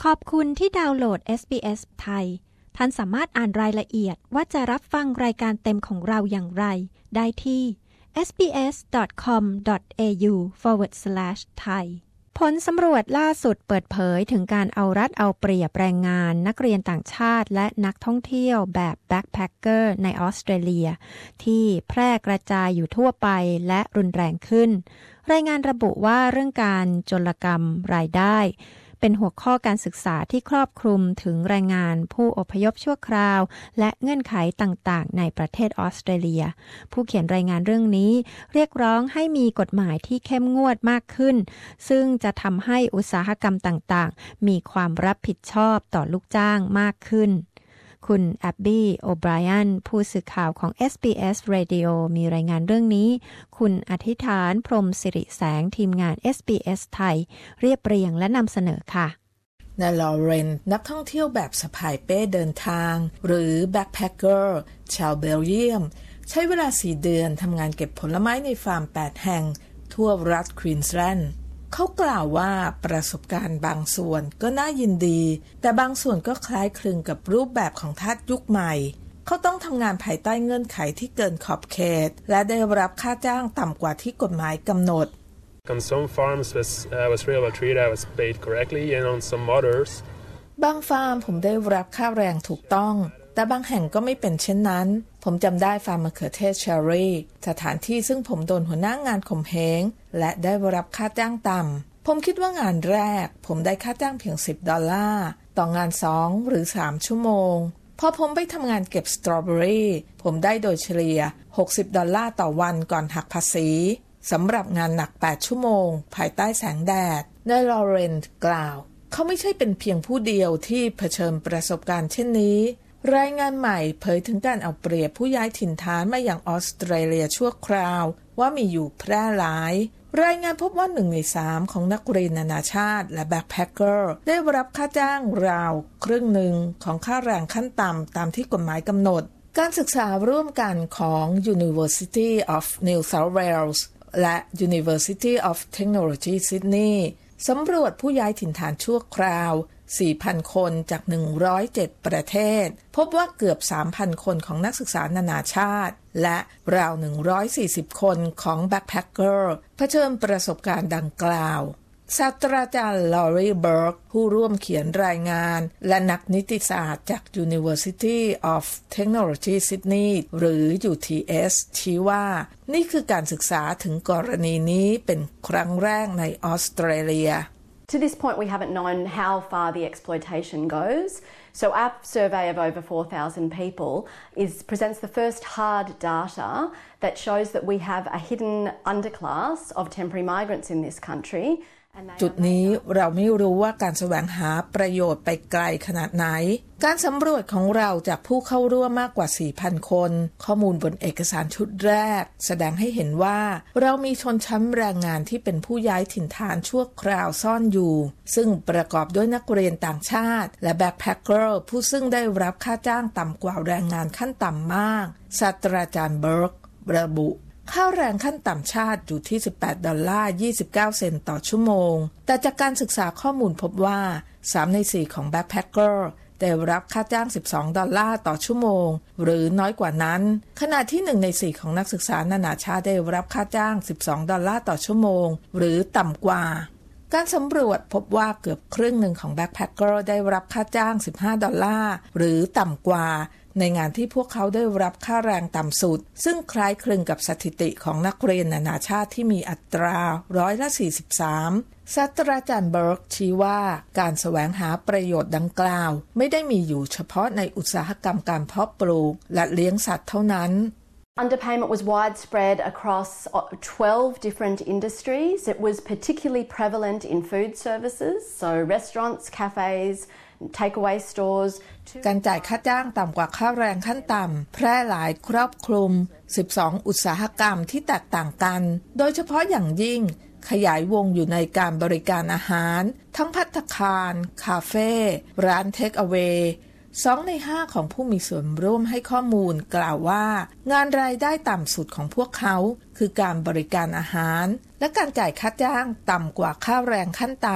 ขอบคุณที่ดาวน์โหลด SBS ไทยท่านสามารถอ่านรายละเอียดว่าจะรับฟังรายการเต็มของเราอย่างไรได้ที่ sbs.com.au/thai ผลสำรวจล่าสุดเปิดเผยถึงการเอารัดเอาเปรียบแรงงานนักเรียนต่างชาติและนักท่องเที่ยวแบบแบ็คแพคเกอร์ในออสเตรเลียที่แพร่กระจายอยู่ทั่วไปและรุนแรงขึ้นรายงานระบุว่าเรื่องการโจรกรรมรายได้เป็นหัวข้อการศึกษาที่ครอบคลุมถึงแรงงานผู้อพยพชั่วคราวและเงื่อนไขต่างๆในประเทศออสเตรเลียผู้เขียนรายงานเรื่องนี้เรียกร้องให้มีกฎหมายที่เข้มงวดมากขึ้นซึ่งจะทำให้อุตสาหกรรมต่างๆมีความรับผิดชอบต่อลูกจ้างมากขึ้นคุณแอบบี้โอไบรอันผู้สื่อข่าวของ SBS Radio มีรายงานเรื่องนี้คุณอธิษฐานพรหมสิริแสงทีมงาน SBS ไทยเรียบเรียงและนำเสนอค่ะนายลอเรนนักท่องเที่ยวแบบสะพายเป้เดินทางหรือแบ็คแพคเกอร์ชาวเบลเยียมใช้เวลา4เดือนทำงานเก็บผลไม้ในฟาร์ม8แห่งทั่วรัฐควีนสแลนด์เขากล่าวว่าประสบการณ์บางส่วนก็น่ายินดีแต่บางส่วนก็คล้ายคลึงกับรูปแบบของทาสยุคใหม่เขาต้องทำงานภายใต้เงื่อนไขที่เกินขอบเขตและได้รับค่าจ้างต่ำกว่าที่กฎหมายกำหนด On some farms was real well treated, I was paid correctly, and on some others บางฟาร์มผมได้รับค่าแรงถูกต้องแต่บางแห่งก็ไม่เป็นเช่นนั้นผมจำได้ฟาร์มมะเขือเทศเชอร์รี่สถานที่ซึ่งผมโดนหัวหน้างานข่มเหงและได้รับค่าจ้างต่ำผมคิดว่างานแรกผมได้ค่าจ้างเพียง$10ต่องาน2หรือ3ชั่วโมงพอผมไปทำงานเก็บสตรอเบอรี่ผมได้โดยเฉลี่ย$60ต่อวันก่อนหักภาษีสำหรับงานหนัก8ชั่วโมงภายใต้แสงแดดนายลอเรนต์กล่าวเขาไม่ใช่เป็นเพียงผู้เดียวที่เผชิญประสบการณ์เช่นนี้รายงานใหม่เผยถึงการเอาเปรียบผู้ย้ายถิ่นฐานมาอย่างออสเตรเลียชั่วคราวว่ามีอยู่แพร่หลายรายงานพบว่า1ใน3ของนักเรียนนานาชาติและแบ็คแพคเกอร์ได้รับค่าจ้างราวครึ่งหนึ่งของค่าแรงขั้นต่ำตามที่กฎหมายกำหนดการศึกษาร่วมกันของ University of New South Wales และ University of Technology Sydney สำรวจผู้ย้ายถิ่นฐานชั่วคราว 4,000 คนจาก107ประเทศพบว่าเกือบ 3,000 คนของนักศึกษานานาชาติและราว140คนของแบ็คแพคเกอร์เผชิญประสบการณ์ดังกล่าวศาสตราจารย์ลอรีเบิร์กผู้ร่วมเขียนรายงานและนักนิติศาสตร์จาก University of Technology Sydney หรือ UTS ชี้ว่านี่คือการศึกษาถึงกรณีนี้เป็นครั้งแรกในออสเตรเลีย To this point, we haven't known how far the exploitation goes. So our survey of over 4,000 people presents the first hard data that shows that we have a hidden underclass of temporary migrants in this country. จุดนี้เราไม่รู้ว่าการแสวงหาประโยชน์ไปไกลขนาดไหนการสำรวจของเราจากผู้เข้าร่วมมากกว่า 4,000 คนข้อมูลบนเอกสารชุดแรกแสดงให้เห็นว่าเรามีชนชั้นแรงงานที่เป็นผู้ย้ายถิ่นฐานชั่วคราวซ่อนอยู่ซึ่งประกอบด้วยนักเรียนต่างชาติและแบ็คแพคเกอร์ผู้ซึ่งได้รับค่าจ้างต่ำกว่าแรงงานขั้นต่ำมากศาสตราจารย์เบิร์กระบุค่าแรงขั้นต่ำชาติอยู่ที่$18.29 ต่อชั่วโมงแต่จากการศึกษาข้อมูลพบว่า3ใน4ของแบ็คแพคเกอร์ได้รับค่าจ้าง$12ต่อชั่วโมงหรือน้อยกว่านั้นขณะที่1ใน4ของนักศึกษานานาชาติได้รับค่าจ้าง$12ต่อชั่วโมงหรือต่ำกว่าการสำรวจพบว่าเกือบครึ่งหนึ่งของแบ็คแพคเกอร์ได้รับค่าจ้าง$15หรือต่ำกว่าในงานที่พวกเขาได้รับค่าแรงต่ำสุดซึ่งคล้ายคลึงกับสถิติของนักเรียนนานาชาติที่มีอัตรา43%ศาสตราจารย์เบิร์กชี้ว่าการแสวงหาประโยชน์ดังกล่าวไม่ได้มีอยู่เฉพาะในอุตสาหกรรมการเพาะปลูกและเลี้ยงสัตว์เท่านั้น Underpayment was widespread across 12 different industries. It was particularly prevalent in food services, so restaurants, cafes, takeaway stores. การจ่ายค่าจ้างต่ำกว่าค่าแรงขั้นต่ำแพร่หลายครอบคลุม12อุตสาหกรรมที่แตกต่างกันโดยเฉพาะอย่างยิ่งขยายวงอยู่ในการบริการอาหารทั้งภัตตาคารคาเฟ่ร้านเทคเอาเวย์2ใน5ของผู้มีส่วนร่วมให้ข้อมูลกล่าวว่างานรายได้ต่ำสุดของพวกเขาคือการบริการอาหารและการจ่ายค่าจ้างต่ำกว่าค่าแรงขั้นต่ำ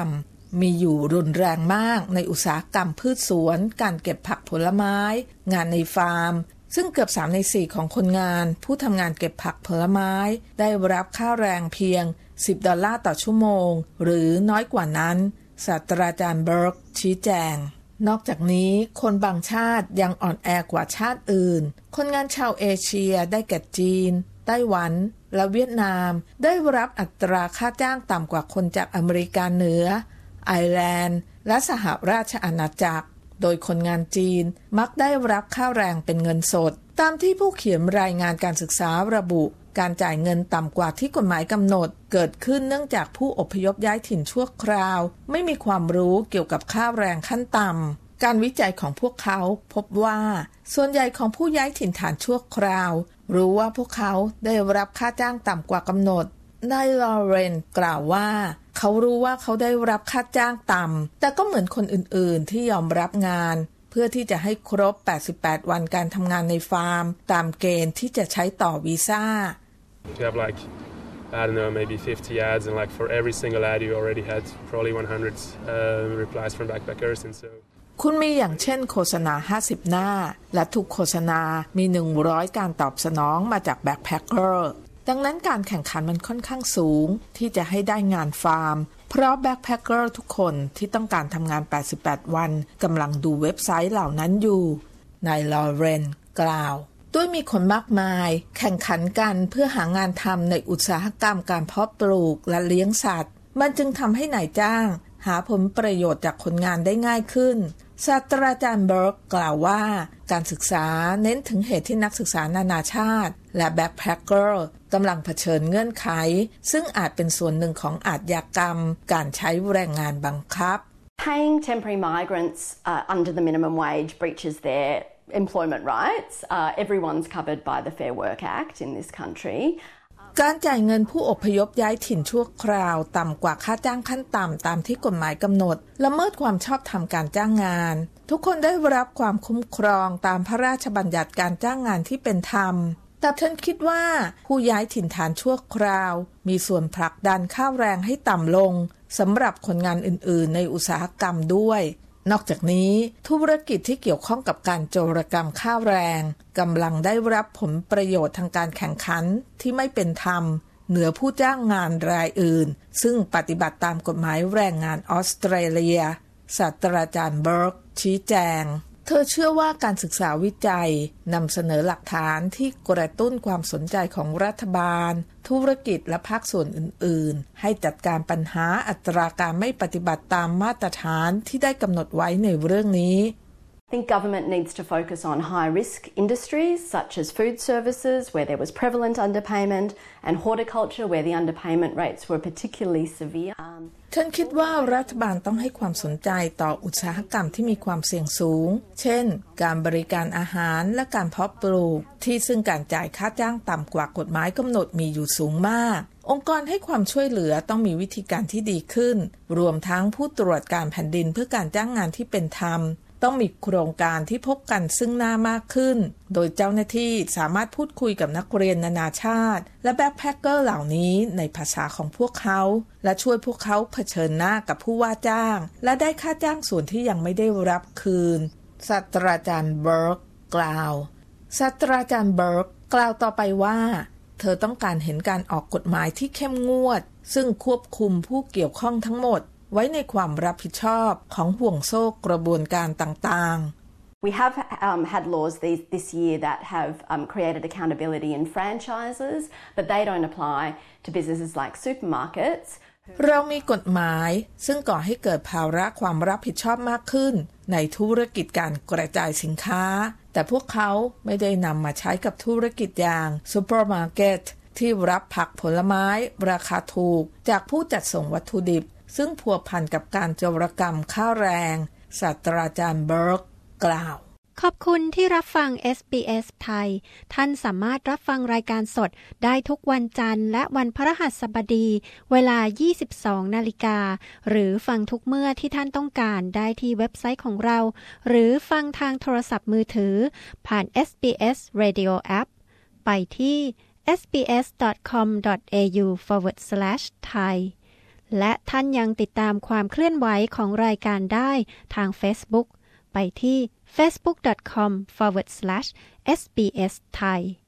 มีอยู่รุนแรงมากในอุตสาหกรรมพืชสวนการเก็บผักผลไม้งานในฟาร์มซึ่งเกือบ3 ใน 4ของคนงานผู้ทำงานเก็บผักผลไม้ได้รับค่าแรงเพียง$10ต่อชั่วโมงหรือน้อยกว่านั้นศาสตราจารย์เบิร์กชี้แจงนอกจากนี้คนบางชาติยังอ่อนแอกว่าชาติอื่นคนงานชาวเอเชียได้แก่จีนไต้หวันและเวียดนามได้รับอัตราค่าจ้างต่ำกว่าคนจากอเมริกาเหนือไอร์แลนด์และสหราชอาณาจักรโดยคนงานจีนมักได้รับค่าแรงเป็นเงินสดตามที่ผู้เขียนรายงานการศึกษาระบุการจ่ายเงินต่ำกว่าที่กฎหมายกำหนดเกิดขึ้นเนื่องจากผู้อพยพย้ายถิ่นชั่วคราวไม่มีความรู้เกี่ยวกับค่าแรงขั้นต่ำการวิจัยของพวกเขาพบว่าส่วนใหญ่ของผู้ย้ายถิ่นฐานชั่วคราวรู้ว่าพวกเขาได้รับค่าจ้างต่ำกว่ากำหนดนายลอเรนกล่าวว่าเขารู้ว่าเขาได้รับค่าจ้างต่ำแต่ก็เหมือนคนอื่นๆที่ยอมรับงานเพื่อที่จะให้ครบ88วันการทำงานในฟาร์มตามเกณฑ์ที่จะใช้ต่อวีซ่า You have like I don't know maybe 50 ads and like for every single ad you already had probably 100 replies from backpackers and so คุณมีอย่างเช่นโฆษณา50หน้าและทุกโฆษณามี100การตอบสนองมาจากแบ็คแพคเกอร์ดังนั้นการแข่งขันมันค่อนข้างสูงที่จะให้ได้งานฟาร์มเพราะแบ็คแพคเกอร์ทุกคนที่ต้องการทำงาน88วันกำลังดูเว็บไซต์เหล่านั้นอยู่นายลอเรนกล่าวด้วยมีคนมากมายแข่งขันกันเพื่อหางานทำในอุตสาหกรรมการเพาะปลูกและเลี้ยงสัตว์มันจึงทำให้นายจ้างหาผลประโยชน์จากคนงานได้ง่ายขึ้นศาสตราจารย์เบิร์กกล่าวว่าการศึกษาเน้นถึงเหตุที่นักศึกษานานาชาติและแบ็คแพคเกอร์กำลังเผชิญเงื่อนไขซึ่งอาจเป็นส่วนหนึ่งของอาชญากรรมการใช้แรงงานบังคับ Paying temporary migrants under the minimum wage breaches their employment rights. Everyone's covered by the Fair Work Act in this country. การจ่ายเงินผู้อพยพย้ายถิ่นชั่วคราวต่ำกว่าค่าจ้างขั้นต่ำตามที่กฎหมายกำหนดละเมิดความชอบธรรมการจ้างงานทุกคนได้รับความคุ้มครองตามพระราชบัญญัติการจ้างงานที่เป็นธรรมแต่ฉันคิดว่าผู้ย้ายถิ่นฐานชั่วคราวมีส่วนผลักดันค่าแรงให้ต่ำลงสำหรับคนงานอื่นๆในอุตสาหกรรมด้วยนอกจากนี้ธุรกิจที่เกี่ยวข้องกับการโจรกรรมค่าแรงกำลังได้รับผลประโยชน์ทางการแข่งขันที่ไม่เป็นธรรมเหนือผู้จ้างงานรายอื่นซึ่งปฏิบัติตามกฎหมายแรงงานออสเตรเลียศาสตราจารย์เบิร์กชี้แจงเธอเชื่อว่าการศึกษาวิจัยนำเสนอหลักฐานที่กระตุ้นความสนใจของรัฐบาลธุรกิจและภาคส่วนอื่นๆให้จัดการปัญหาอัตราการไม่ปฏิบัติตามมาตรฐานที่ได้กำหนดไว้ในเรื่องนี้ I think government needs to focus on high-risk industries such as food services where there was prevalent underpayment and horticulture where the underpayment rates were particularly severe. ฉันคิดว่ารัฐบาลต้องให้ความสนใจต่ออุตสาหกรรมที่มีความเสี่ยงสูงเช่นการบริการอาหารและการเพาะปลูกที่ซึ่งการจ่ายค่าจ้างต่ำกว่ากฎหมายกำหนดมีอยู่สูงมากองค์กรให้ความช่วยเหลือต้องมีวิธีการที่ดีขึ้นรวมทั้งผู้ตรวจการแผ่นดินเพื่อการจ้างงานที่เป็นธรรมต้องมีโครงการที่พบกันซึ่งหน้ามากขึ้นโดยเจ้าหน้าที่สามารถพูดคุยกับนักเรียนนานาชาติและแบ็คแพคเกอร์เหล่านี้ในภาษาของพวกเขาและช่วยพวกเขาเผชิญหน้ากับผู้ว่าจ้างและได้ค่าจ้างส่วนที่ยังไม่ได้รับคืนศาสตราจารย์เบิร์กกล่าวศาสตราจารย์เบิร์กกล่าวต่อไปว่าเธอต้องการเห็นการออกกฎหมายที่เข้มงวดซึ่งควบคุมผู้เกี่ยวข้องทั้งหมดไว้ในความรับผิดชอบของห่วงโซ่กระบวนการต่างๆ We have had laws this year that have created accountability in franchises, but they don't apply to businesses like supermarkets. เรามีกฎหมายซึ่งก่อให้เกิดภาระความรับผิดชอบมากขึ้นในธุรกิจการกระจายสินค้าแต่พวกเขาไม่ได้นำมาใช้กับธุรกิจอย่างซูเปอร์มาร์เก็ตที่รับผักผลไม้ราคาถูกจากผู้จัดส่งวัตถุดิบซึ่งพัวพันกับการโจรกรรมค่าแรงศาสตราจารย์เบิร์กกล่าวขอบคุณที่รับฟัง SBS ไทยท่านสามารถรับฟังรายการสดได้ทุกวันจันทร์และวันพฤหัสบดีเวลา 22:00 น.หรือฟังทุกเมื่อที่ท่านต้องการได้ที่เว็บไซต์ของเราหรือฟังทางโทรศัพท์มือถือผ่าน SBS Radio App ไปที่ sbs.com.au/thai และท่านยังติดตามความเคลื่อนไหวของรายการได้ทาง Facebook ไปที่ facebook.com/sbs thai